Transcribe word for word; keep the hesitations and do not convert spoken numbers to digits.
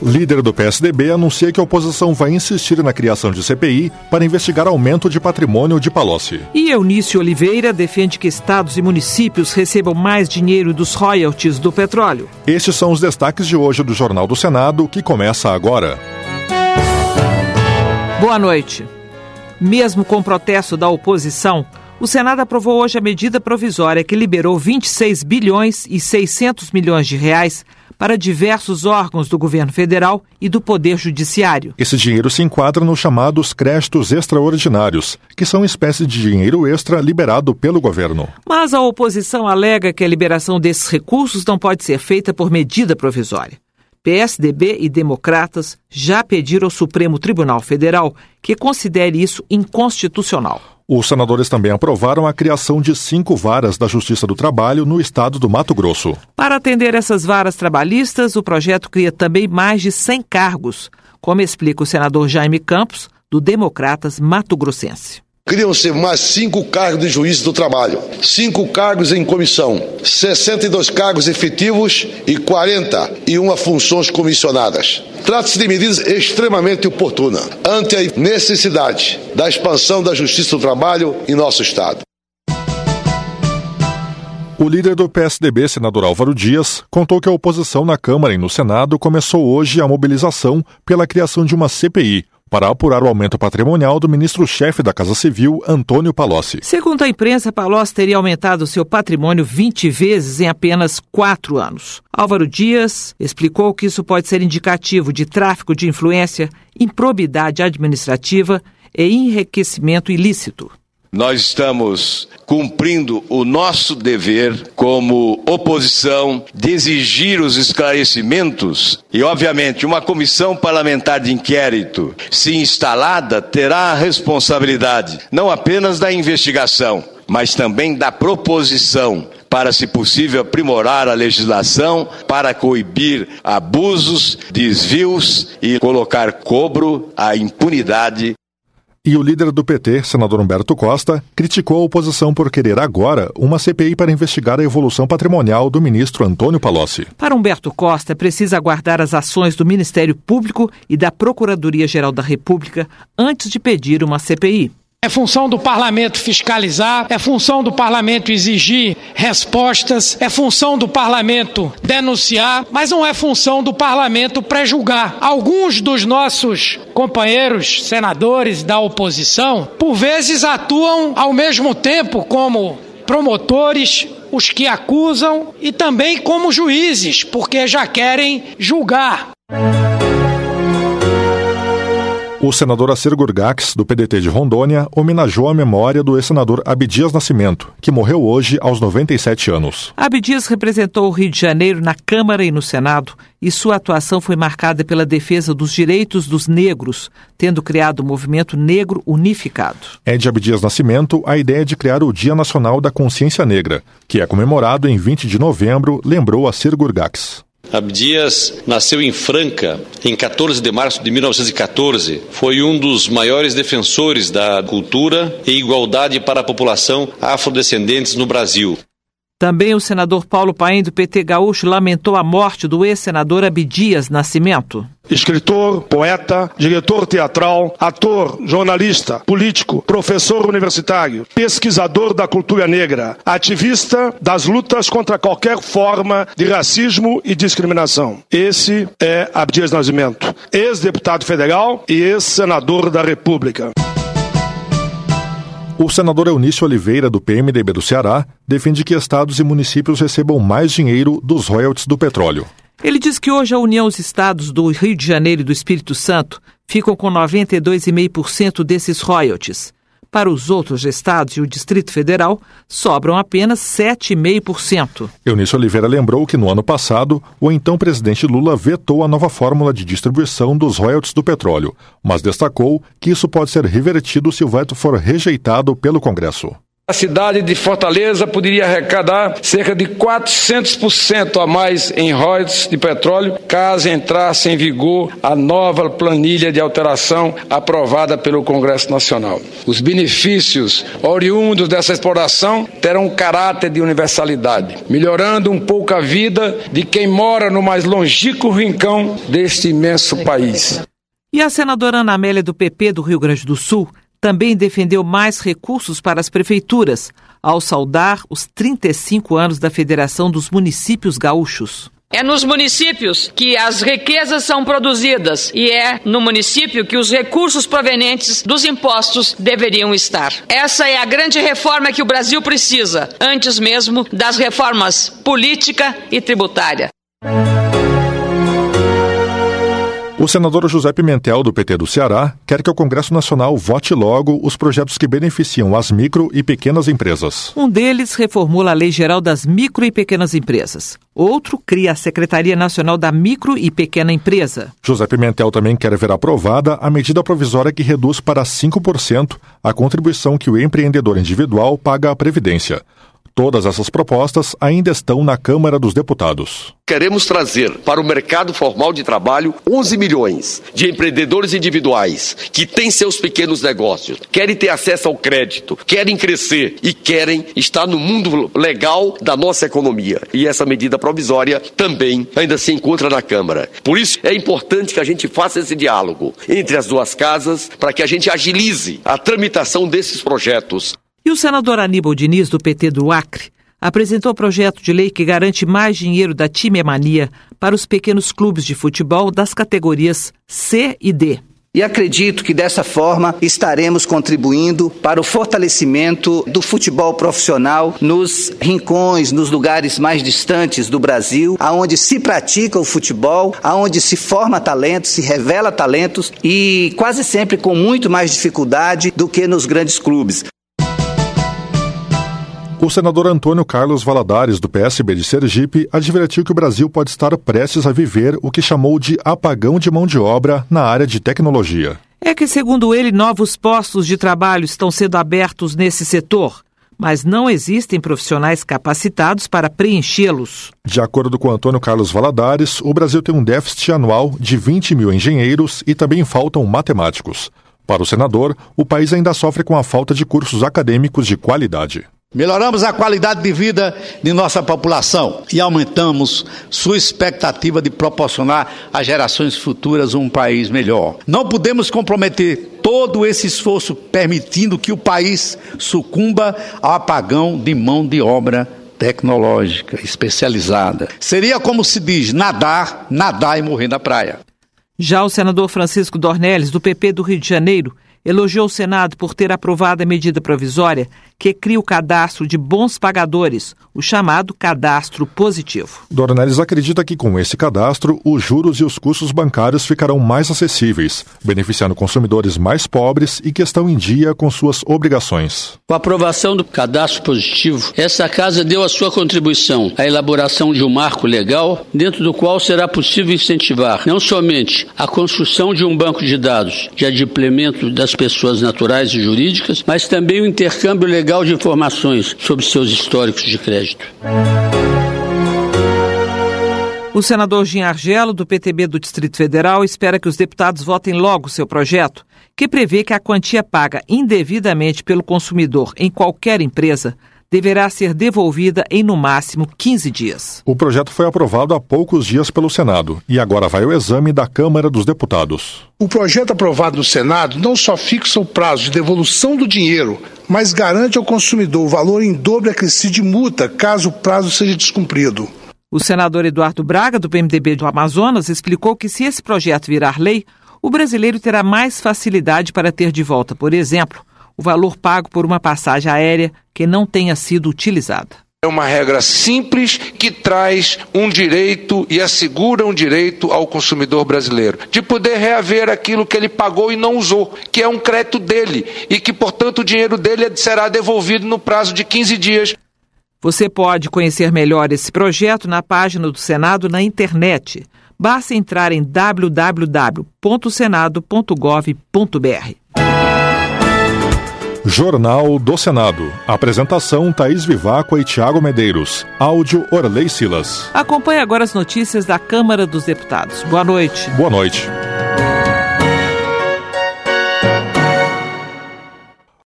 Líder do P S D B anuncia que a oposição vai insistir na criação de C P I para investigar aumento de patrimônio de Palocci. E Eunício Oliveira defende que estados e municípios recebam mais dinheiro dos royalties do petróleo. Estes são os destaques de hoje do Jornal do Senado, que começa agora. Boa noite. Mesmo com o protesto da oposição, o Senado aprovou hoje a medida provisória que liberou vinte e seis bilhões e seiscentos milhões de reais para diversos órgãos do governo federal e do Poder Judiciário. Esse dinheiro se enquadra nos chamados créditos extraordinários, que são espécie de dinheiro extra liberado pelo governo. Mas a oposição alega que a liberação desses recursos não pode ser feita por medida provisória. P S D B e democratas já pediram ao Supremo Tribunal Federal que considere isso inconstitucional. Os senadores também aprovaram a criação de cinco varas da Justiça do Trabalho no estado do Mato Grosso. Para atender essas varas trabalhistas, o projeto cria também mais de cem cargos, como explica o senador Jaime Campos, do Democratas Mato Grossense. Criam-se mais cinco cargos de juízes do trabalho, cinco cargos em comissão, sessenta e dois cargos efetivos e quarenta e uma funções comissionadas. Trata-se de medidas extremamente oportunas ante a necessidade da expansão da justiça do trabalho em nosso estado. O líder do P S D B, senador Álvaro Dias, contou que a oposição na Câmara e no Senado começou hoje a mobilização pela criação de uma C P I, para apurar o aumento patrimonial do ministro-chefe da Casa Civil, Antônio Palocci. Segundo a imprensa, Palocci teria aumentado seu patrimônio vinte vezes em apenas quatro anos. Álvaro Dias explicou que isso pode ser indicativo de tráfico de influência, improbidade administrativa e enriquecimento ilícito. Nós estamos cumprindo o nosso dever como oposição de exigir os esclarecimentos e, obviamente, uma comissão parlamentar de inquérito, se instalada, terá a responsabilidade não apenas da investigação, mas também da proposição para, se possível, aprimorar a legislação para coibir abusos, desvios e colocar cobro à impunidade. E o líder do P T, senador Humberto Costa, criticou a oposição por querer agora uma C P I para investigar a evolução patrimonial do ministro Antônio Palocci. Para Humberto Costa, é preciso aguardar as ações do Ministério Público e da Procuradoria-Geral da República antes de pedir uma C P I. É função do parlamento fiscalizar, é função do parlamento exigir respostas, é função do parlamento denunciar, mas não é função do parlamento pré-julgar. Alguns dos nossos companheiros senadores da oposição, por vezes, atuam ao mesmo tempo como promotores, os que acusam, e também como juízes, porque já querem julgar. O senador Assir Gurgax, do P D T de Rondônia, homenageou a memória do ex-senador Abdias Nascimento, que morreu hoje aos noventa e sete anos. Abdias representou o Rio de Janeiro na Câmara e no Senado, e sua atuação foi marcada pela defesa dos direitos dos negros, tendo criado o Movimento Negro Unificado. É de Abdias Nascimento a ideia de criar o Dia Nacional da Consciência Negra, que é comemorado em vinte de novembro, lembrou Assir Gurgax. Abdias nasceu em Franca em quatorze de março de mil novecentos e quatorze. Foi um dos maiores defensores da cultura e igualdade para a população afrodescendentes no Brasil. Também o senador Paulo Paim, do P T gaúcho, lamentou a morte do ex-senador Abdias Nascimento. Escritor, poeta, diretor teatral, ator, jornalista, político, professor universitário, pesquisador da cultura negra, ativista das lutas contra qualquer forma de racismo e discriminação. Esse é Abdias Nascimento, ex-deputado federal e ex-senador da República. O senador Eunício Oliveira, do P M D B do Ceará, defende que estados e municípios recebam mais dinheiro dos royalties do petróleo. Ele diz que hoje a União e os estados do Rio de Janeiro e do Espírito Santo ficam com noventa e dois vírgula cinco por cento desses royalties. Para os outros estados e o Distrito Federal, sobram apenas sete vírgula cinco por cento. Eunício Oliveira lembrou que no ano passado, o então presidente Lula vetou a nova fórmula de distribuição dos royalties do petróleo, mas destacou que isso pode ser revertido se o veto for rejeitado pelo Congresso. A cidade de Fortaleza poderia arrecadar cerca de quatrocentos por cento a mais em royalties de petróleo, caso entrasse em vigor a nova planilha de alteração aprovada pelo Congresso Nacional. Os benefícios oriundos dessa exploração terão um caráter de universalidade, melhorando um pouco a vida de quem mora no mais longínquo rincão deste imenso país. E a senadora Ana Amélia do P P do Rio Grande do Sul também defendeu mais recursos para as prefeituras, ao saudar os trinta e cinco anos da Federação dos Municípios Gaúchos. É nos municípios que as riquezas são produzidas e é no município que os recursos provenientes dos impostos deveriam estar. Essa é a grande reforma que o Brasil precisa, antes mesmo das reformas política e tributária. O senador José Pimentel, do P T do Ceará, quer que o Congresso Nacional vote logo os projetos que beneficiam as micro e pequenas empresas. Um deles reformula a Lei Geral das Micro e Pequenas Empresas. Outro cria a Secretaria Nacional da Micro e Pequena Empresa. José Pimentel também quer ver aprovada a medida provisória que reduz para cinco por cento a contribuição que o empreendedor individual paga à Previdência. Todas essas propostas ainda estão na Câmara dos Deputados. Queremos trazer para o mercado formal de trabalho onze milhões de empreendedores individuais que têm seus pequenos negócios, querem ter acesso ao crédito, querem crescer e querem estar no mundo legal da nossa economia. E essa medida provisória também ainda se encontra na Câmara. Por isso é importante que a gente faça esse diálogo entre as duas casas para que a gente agilize a tramitação desses projetos. E o senador Aníbal Diniz, do P T do Acre, apresentou o projeto de lei que garante mais dinheiro da Time Mania para os pequenos clubes de futebol das categorias C e D. E acredito que dessa forma estaremos contribuindo para o fortalecimento do futebol profissional nos rincões, nos lugares mais distantes do Brasil, aonde se pratica o futebol, aonde se forma talentos, se revela talentos e quase sempre com muito mais dificuldade do que nos grandes clubes. O senador Antônio Carlos Valadares, do P S B de Sergipe, advertiu que o Brasil pode estar prestes a viver o que chamou de apagão de mão de obra na área de tecnologia. É que, segundo ele, novos postos de trabalho estão sendo abertos nesse setor, mas não existem profissionais capacitados para preenchê-los. De acordo com Antônio Carlos Valadares, o Brasil tem um déficit anual de vinte mil engenheiros e também faltam matemáticos. Para o senador, o país ainda sofre com a falta de cursos acadêmicos de qualidade. Melhoramos a qualidade de vida de nossa população e aumentamos sua expectativa de proporcionar às gerações futuras um país melhor. Não podemos comprometer todo esse esforço permitindo que o país sucumba ao apagão de mão de obra tecnológica especializada. Seria como se diz, nadar, nadar e morrer na praia. Já o senador Francisco Dornelles, do P P do Rio de Janeiro, elogiou o Senado por ter aprovado a medida provisória que cria o cadastro de bons pagadores, o chamado cadastro positivo. Dornelles acredita que com esse cadastro, os juros e os custos bancários ficarão mais acessíveis, beneficiando consumidores mais pobres e que estão em dia com suas obrigações. Com a aprovação do cadastro positivo, essa casa deu a sua contribuição à elaboração de um marco legal, dentro do qual será possível incentivar não somente a construção de um banco de dados de adimplemento das pessoas naturais e jurídicas, mas também o intercâmbio legal de informações sobre seus históricos de crédito. O senador Gin Argelo, do P T B do Distrito Federal, espera que os deputados votem logo seu projeto, que prevê que a quantia paga indevidamente pelo consumidor em qualquer empresa deverá ser devolvida em, no máximo, quinze dias. O projeto foi aprovado há poucos dias pelo Senado e agora vai ao exame da Câmara dos Deputados. O projeto aprovado no Senado não só fixa o prazo de devolução do dinheiro, mas garante ao consumidor o valor em dobro acrescido de multa caso o prazo seja descumprido. O senador Eduardo Braga, do P M D B do Amazonas, explicou que se esse projeto virar lei, o brasileiro terá mais facilidade para ter de volta, por exemplo, o valor pago por uma passagem aérea que não tenha sido utilizada. É uma regra simples que traz um direito e assegura um direito ao consumidor brasileiro de poder reaver aquilo que ele pagou e não usou, que é um crédito dele e que, portanto, o dinheiro dele será devolvido no prazo de quinze dias. Você pode conhecer melhor esse projeto na página do Senado na internet. Basta entrar em w w w ponto senado ponto gov ponto b r. Jornal do Senado. Apresentação Thaís Viváqua e Tiago Medeiros. Áudio Orley Silas. Acompanhe agora as notícias da Câmara dos Deputados. Boa noite. Boa noite.